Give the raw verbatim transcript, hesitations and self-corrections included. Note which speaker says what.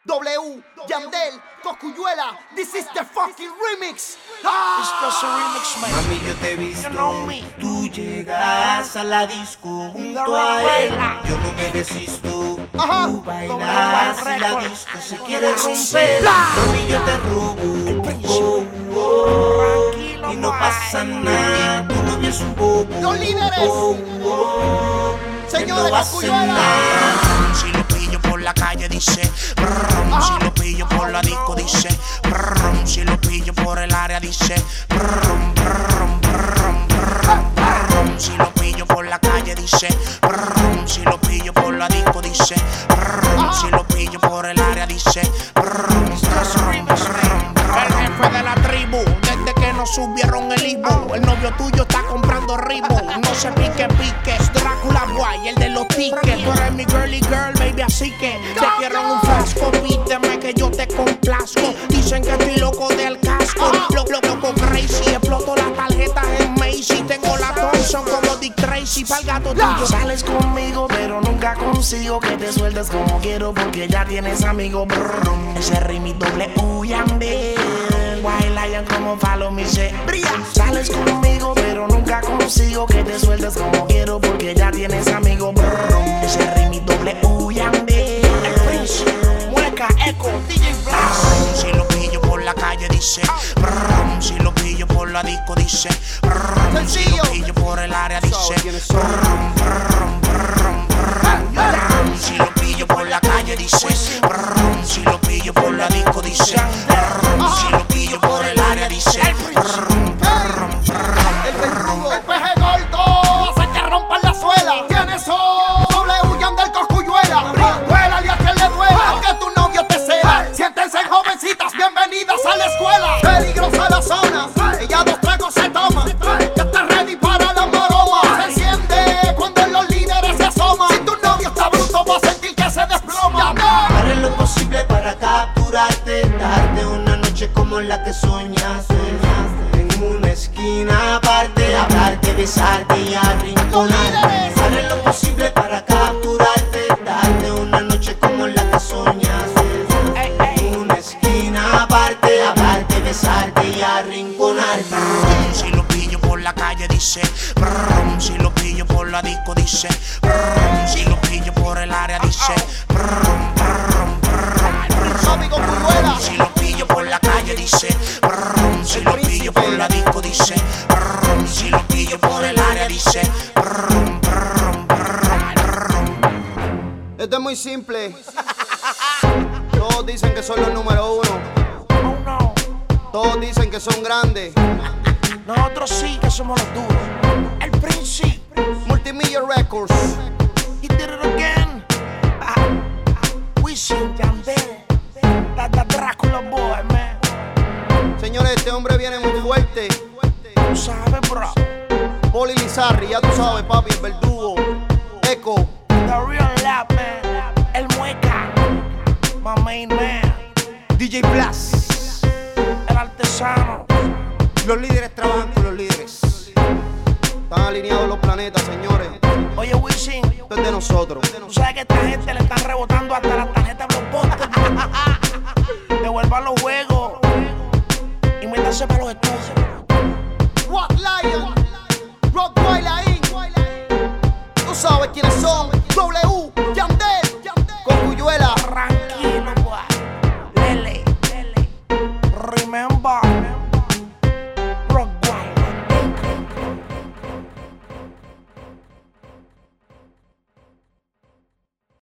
Speaker 1: W, Yandel, Cosculluela, this is the fucking remix. Ah.
Speaker 2: Esto es un remix, man.
Speaker 3: Mami, yo te he visto,
Speaker 2: You know me.
Speaker 3: tú llegas a la disco junto a él. Yo no me resisto,
Speaker 1: Ajá.
Speaker 3: tú bailas y la disco se quiere romper.
Speaker 1: Bla.
Speaker 3: Mami, yo te robo, oh, oh,
Speaker 2: Tranquilo,
Speaker 3: y no
Speaker 2: man.
Speaker 3: pasa nada, tu novio es un bobo.
Speaker 1: Los líderes.
Speaker 3: Oh, oh, que
Speaker 1: Señores,
Speaker 3: no va a hacer
Speaker 1: Cosculluela.
Speaker 3: nada.
Speaker 2: Si lo pillo por la calle dice brum, si lo pillo por la disco dice brum, si lo pillo por el área dice brum, brum, brum, brum, brum, si lo pillo por la calle dice brum, si lo pillo por la disco dice brum, si lo pillo por el área dice brum, brum, brum. El jefe de la tribu, desde que nos subieron el Ibu, el novio tuyo está comprando Ribu. No se pique, pique, es Drácula Guay, el de los tickets. Tú eres mi girly girl, baby, así que te quiero en un frasco, pídeme que yo te complazco. Dicen que estoy loco del casco, loco, loco, crazy. Exploto las tarjetas en Macy, tengo la Thompson como Dick Tracy. Pa'l gato tuyo.
Speaker 4: Sales conmigo, pero nunca consigo que te sueltes como quiero, porque ya tienes amigo. Brrr, ese ritmo doble U, Yandel. White Lion como follow me, se brilla. Sales conmigo, pero nunca consigo que te sueltes como quiero, porque ya tienes amigo. Brrr, ese ritmo doble U, Yandel.
Speaker 2: El Prince, Mueca, Echo, D J Blast. Si lo pillo por la calle dice brum, si lo pillo por la disco dice brum, si lo pillo por el área dice brum, brum, brum, brum, brum, si lo pillo por la calle dice brum, si lo pillo por la disco dice brum, si lo pillo por el área dice brum, brum,
Speaker 1: El verdugo, el peje gordo, hace que rompan la suela. ¿Quiénes son? W, Yandel, Cosculluela. Duélale a quien le duela, aunque tu novio te sea. Siéntense, jovencitas, bienvenidas a la escuela. Peligrosa la zona, ella dos tragos se toma. Ya está ready para la maroma. Se enciende cuando los líderes se asoman. Si tu novio está bruto, va a sentir que se desploma.
Speaker 3: Haré lo posible para capturarte, darte una noche como la que soñaste. En una esquina aparte, hablarte, besarte y arrinconarte. Haré lo posible para capturarte, darte una noche como la que soñaste. En una esquina aparte, hablarte, besarte y arrinconarte.
Speaker 2: Si lo pillo por la calle dice brum, si lo pillo por la disco dice brum, si lo pillo por el área dice brum, brum, brum, brum,
Speaker 1: Amigo Cosculluela.
Speaker 2: si lo pillo por la calle dice brum, si lo pillo por la disco dice brum, si lo pillo por el área dice brum, brum, brum, brum.
Speaker 1: Esto es muy simple. Todos dicen que son los número uno.
Speaker 2: Oh no,
Speaker 1: Todos dicen que son grandes.
Speaker 2: nosotros sí que somos los duros. El Prince,
Speaker 1: Multimillion Records.
Speaker 2: he did it again. Wisin, Yandel, that, that Drácula boy, man.
Speaker 1: Señores, este hombre viene muy fuerte.
Speaker 2: Tú sabes, bro.
Speaker 1: Poli Lizarri, ya tú sabes, papi, el verdugo. Echo.
Speaker 2: The real lap, man. El Mueca, my main man.
Speaker 1: D J Blast.
Speaker 2: El artesano.
Speaker 1: Los líderes trabajan con los líderes. Están alineados los planetas, señores.
Speaker 2: Oye, Wisin,
Speaker 1: Esto es de nosotros.
Speaker 2: tú sabes que a esta gente le están rebotando hasta las tarjetas de blockbuster. Devuelvan los juegos y métanse para los estudios.
Speaker 1: What Lion, Rottweiler Incorporated. Tú sabes quiénes son. W, Yandel, Cosculluela.
Speaker 2: Tranquilo, boy. Lele, Lele. Remember.